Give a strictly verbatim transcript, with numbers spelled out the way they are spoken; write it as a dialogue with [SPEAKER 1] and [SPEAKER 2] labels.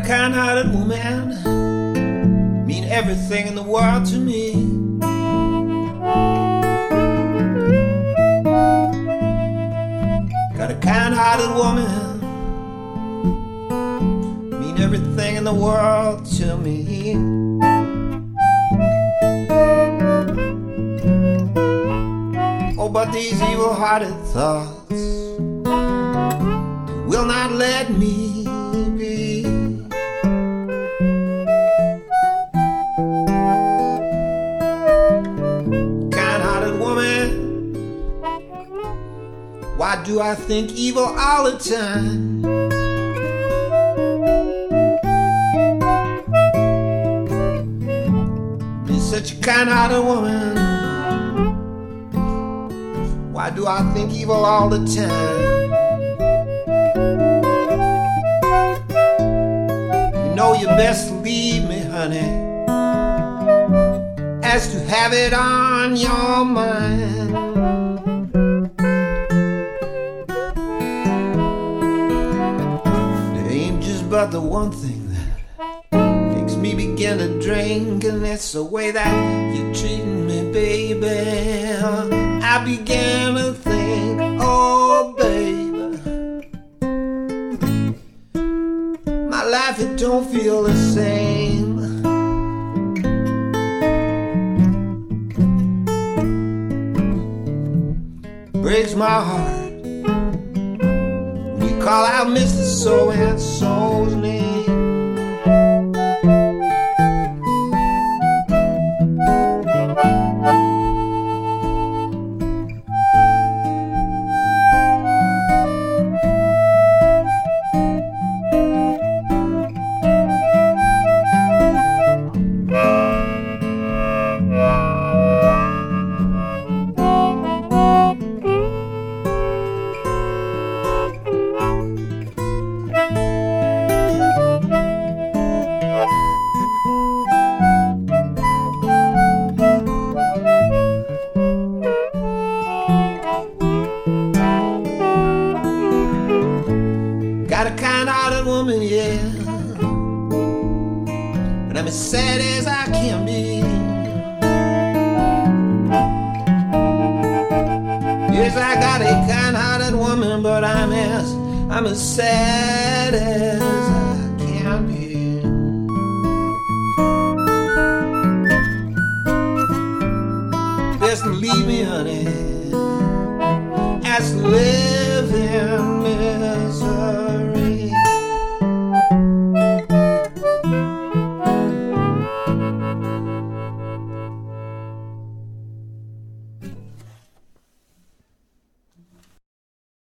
[SPEAKER 1] kind-hearted woman, mean everything in the world to me. Got a kind-hearted woman, mean everything in the world to me. Oh, but these evil-hearted thoughts will not let me be. Kind-hearted woman, why do I think evil all the time? You're such a kind-hearted woman, why do I think evil all the time? You know you best leave me, honey, as to have it on your mind. There ain't just but the one thing that makes me begin to drink, and it's the way that you're treating me, baby. I began to think, oh baby, my life, it don't feel the same. Breaks my heart when you call out Mister So-and-so's name. Got a kind-hearted woman, yeah, but I'm as sad as I can be. Yes, I got a kind-hearted woman, but I'm as, I'm as sad as I can be. Best leave me, honey, as to live in misery.